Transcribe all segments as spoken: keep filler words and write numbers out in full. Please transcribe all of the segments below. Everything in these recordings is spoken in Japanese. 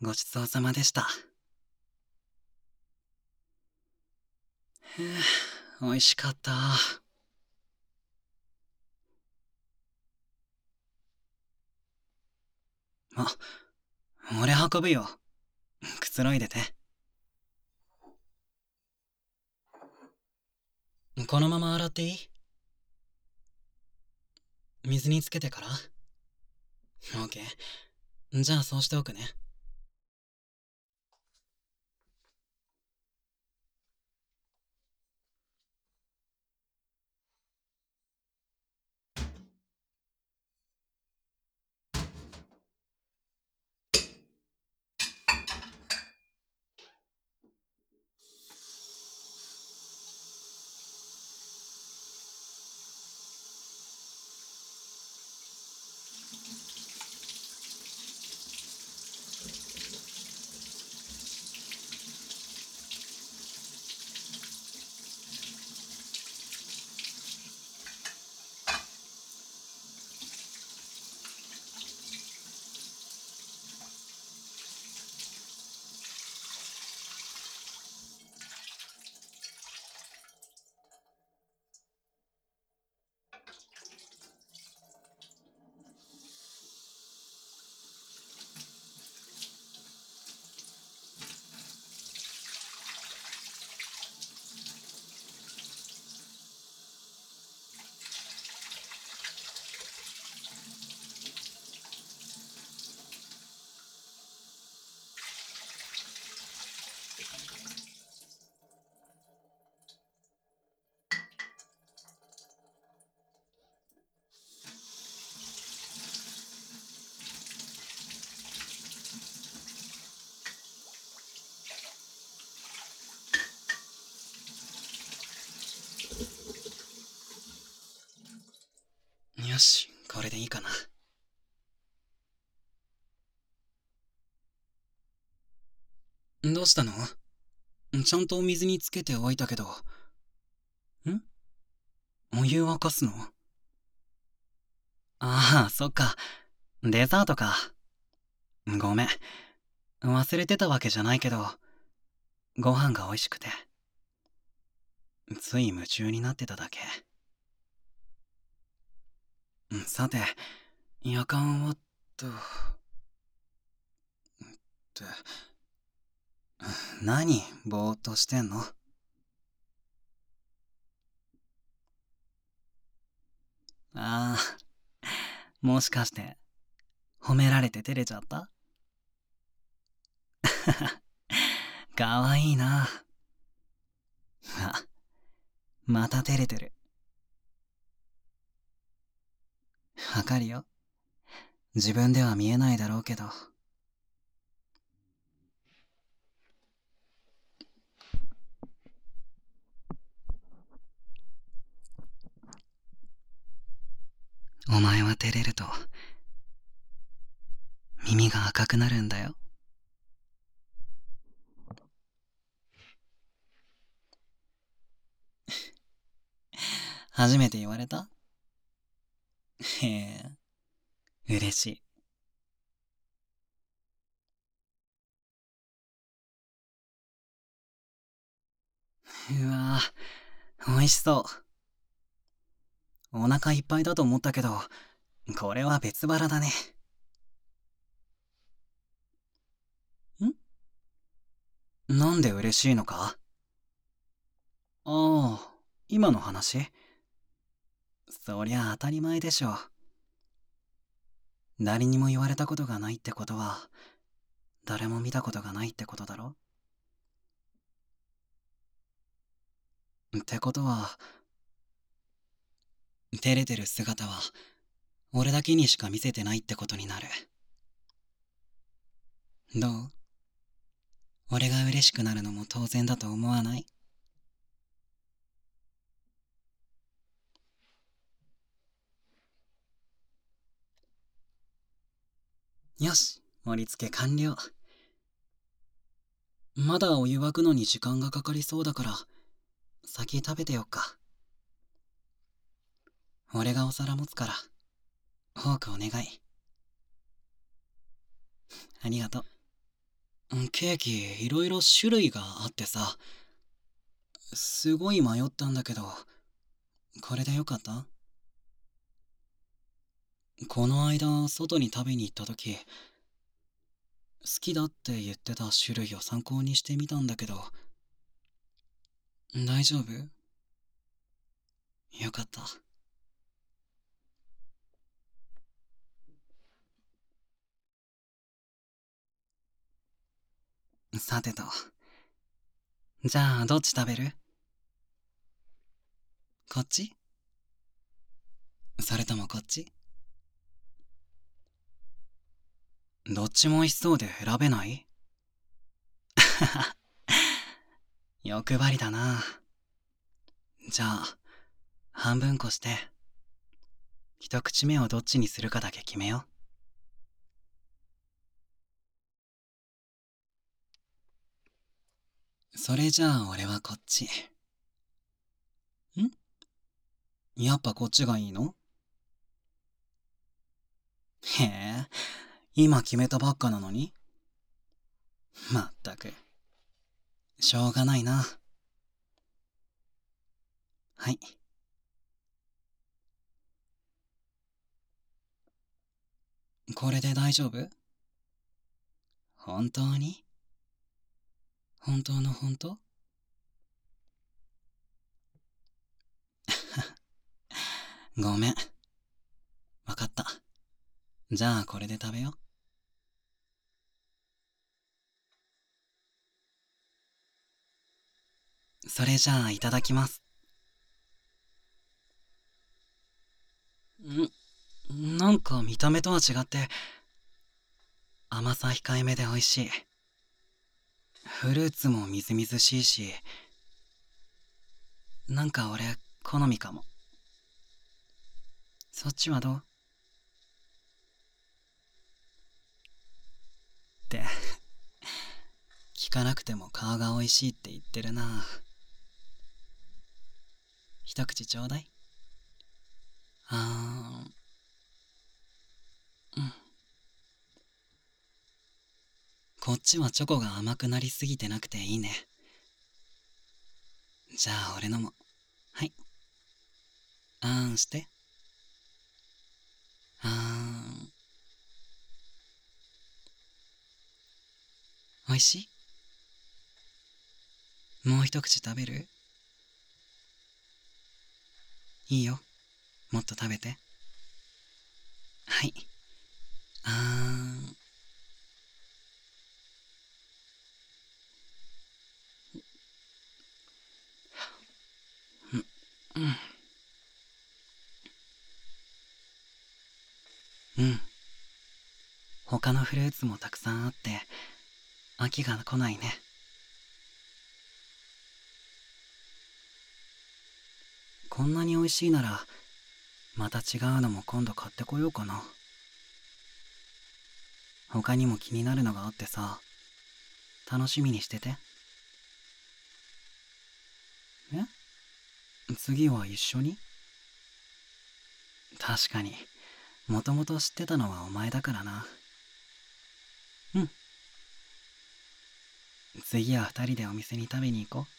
ごちそうさまでした。ふぅ、美味しかった。あ、俺運ぶよ。くつろいでて。このまま洗っていい？水につけてから？オーケー。じゃあそうしておくね。よし、これでいいかな。どうしたの？ちゃんとお水につけておいたけど。ん？お湯沸かすの？ああ、そっか。デザートか。ごめん。忘れてたわけじゃないけど、ご飯が美味しくて。つい夢中になってただけ。さて、夜間はと、って、何、ぼーっとしてんの？ああ、もしかして、褒められて照れちゃった？かわいいな。あ、また照れてる。わかるよ。自分では見えないだろうけど。お前は照れると、耳が赤くなるんだよ。初めて言われた？へえ、嬉しい。うわぁ、美味しそう。お腹いっぱいだと思ったけど、これは別腹だね。ん？なんで嬉しいのか？ああ、今の話？そりゃ当たり前でしょ。誰にも言われたことがないってことは、誰も見たことがないってことだろ？ってことは、照れてる姿は、俺だけにしか見せてないってことになる。どう？俺が嬉しくなるのも当然だと思わない？よし、盛り付け完了。まだお湯沸くのに時間がかかりそうだから、先食べてよっか。俺がお皿持つから、フォークお願い。ありがとう。 ケーキいろいろ種類があってさ、すごい迷ったんだけど、これでよかった？この間外に食べに行った時、好きだって言ってた種類を参考にしてみたんだけど、大丈夫？よかった。さてと、じゃあどっち食べる？こっち？それともこっち？どっちも美味しそうで選べない？欲張りだな。じゃあ半分こして、一口目をどっちにするかだけ決めよう。それじゃあ俺はこっち。ん？やっぱこっちがいいの？へえ、今決めたばっかなのに。まったく、しょうがないな。はい。これで大丈夫？本当に？本当の本当？ごめん。わかった。じゃあこれで食べよう。それじゃあいただきます。ん、なんか見た目とは違って甘さ控えめで美味しい。フルーツもみずみずしいし、なんか俺好みかも。そっちはどう？って聞かなくても皮が美味しいって言ってるな。一口ちょうだい。あー、うん。こっちはチョコが甘くなりすぎてなくていいね。じゃあ俺のも。はい。あーんして。あーん。美味しい？もう一口食べる？いいよ。もっと食べて。はい。あーん。うん。うん。他のフルーツもたくさんあって飽きが来ないね。こんなに美味しいならまた違うのも今度買ってこようかな。他にも気になるのがあってさ、楽しみにしてて。え？次は一緒に？確かに、もともと知ってたのはお前だからな。うん。次は二人でお店に食べに行こ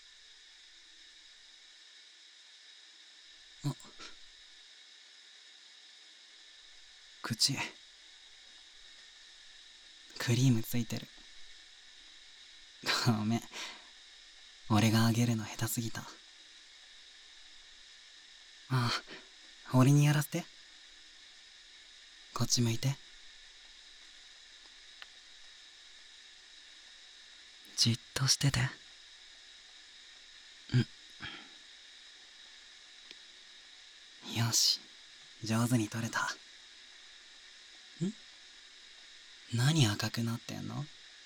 う。あ、口クリームついてる。ごめん、俺があげるの下手すぎた。ああ、俺にやらせて。こっち向いて。じっとしてて。うん。よし、上手に取れた。ん？何赤くなってんの？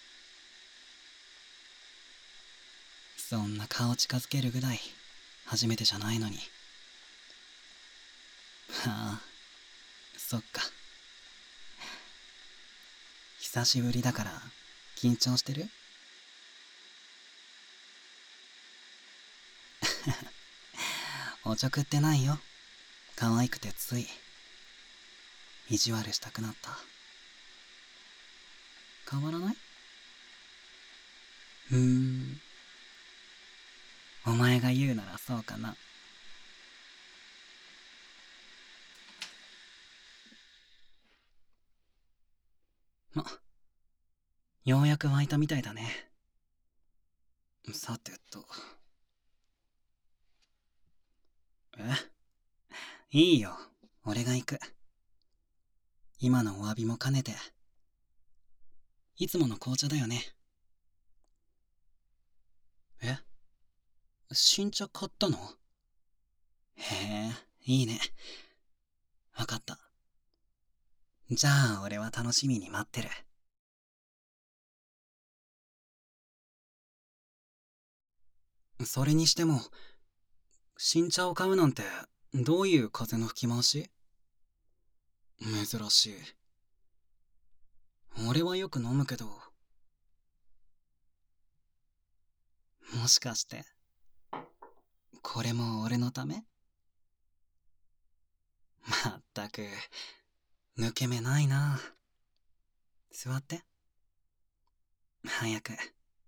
そんな顔近づけるぐらい初めてじゃないのに。はあ、そっか。久しぶりだから緊張してる？おちょくってないよ。可愛くてつい意地悪したくなった。変わらない？ ふーん、お前が言うならそうかな。あ、ようやく湧いたみたいだね。さてと。え、いいよ。俺が行く。今のお詫びも兼ねて。いつもの紅茶だよね。え、新茶買ったの？へえ、いいね。わかった。じゃあ俺は楽しみに待ってる。それにしても、新茶を買うなんて、どういう風の吹き回し？珍しい。俺はよく飲むけど、もしかして、これも俺のため？まったく、抜け目ないな。座って。早く。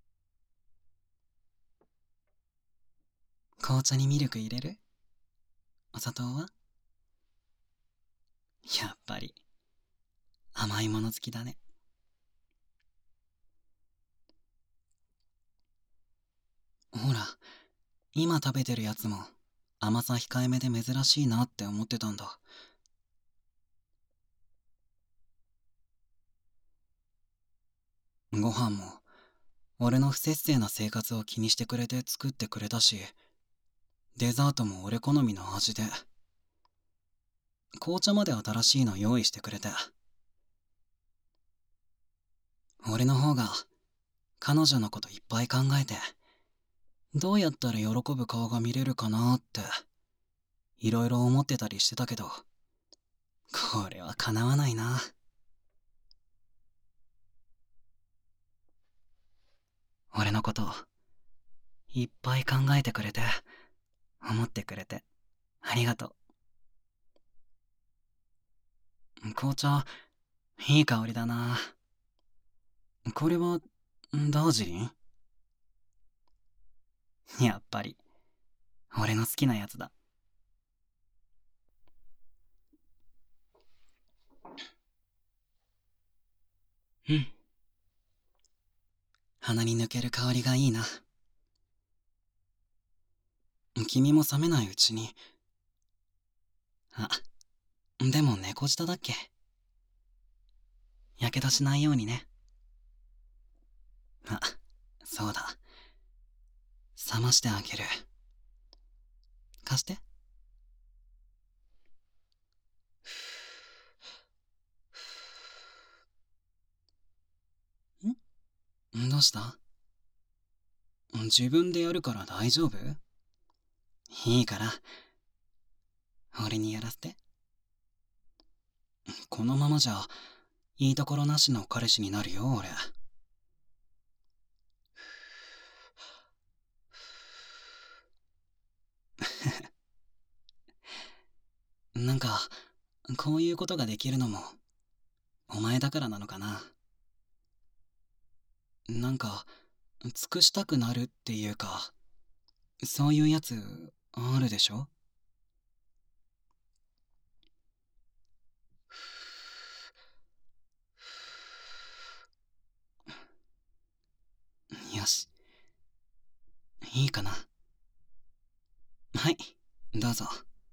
紅茶にミルク入れる？お砂糖は？やっぱり、甘いもの好きだね。ほら、今食べてるやつも、甘さ控えめで珍しいなって思ってたんだ。ご飯も、俺の不摂生な生活を気にしてくれて作ってくれたし、デザートも俺好みの味で、紅茶まで新しいの用意してくれて。俺の方が、彼女のこといっぱい考えて、どうやったら喜ぶ顔が見れるかなって、いろいろ思ってたりしてたけど、これは叶わないな。俺のこと、いっぱい考えてくれて、思ってくれて、ありがとう。紅茶、いい香りだな。これは、ダージリン？やっぱり、俺の好きなやつだ。うん。鼻に抜ける香りがいいな。君も冷めないうちに。あ、でも猫舌だっけ？やけどしないようにね。あ、そうだ。冷ましてあげる。貸して。ん？どうした？自分でやるから大丈夫？いいから、俺にやらせて。このままじゃ、いいところなしの彼氏になるよ、俺。なんか、こういうことができるのも、お前だからなのかな。なんか、尽くしたくなるっていうか、そういうやつ、あるでしょ？よし。いいかな。はい、どうぞ。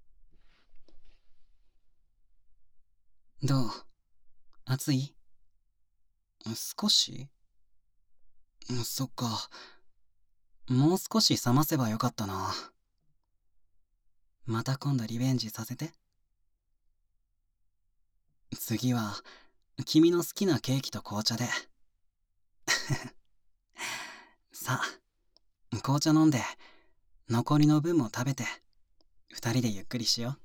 どう？暑い？少し？そっか。もう少し冷ませばよかったな。また今度リベンジさせて。次は、君の好きなケーキと紅茶で。さあ、紅茶飲んで、残りの分も食べて、二人でゆっくりしよう。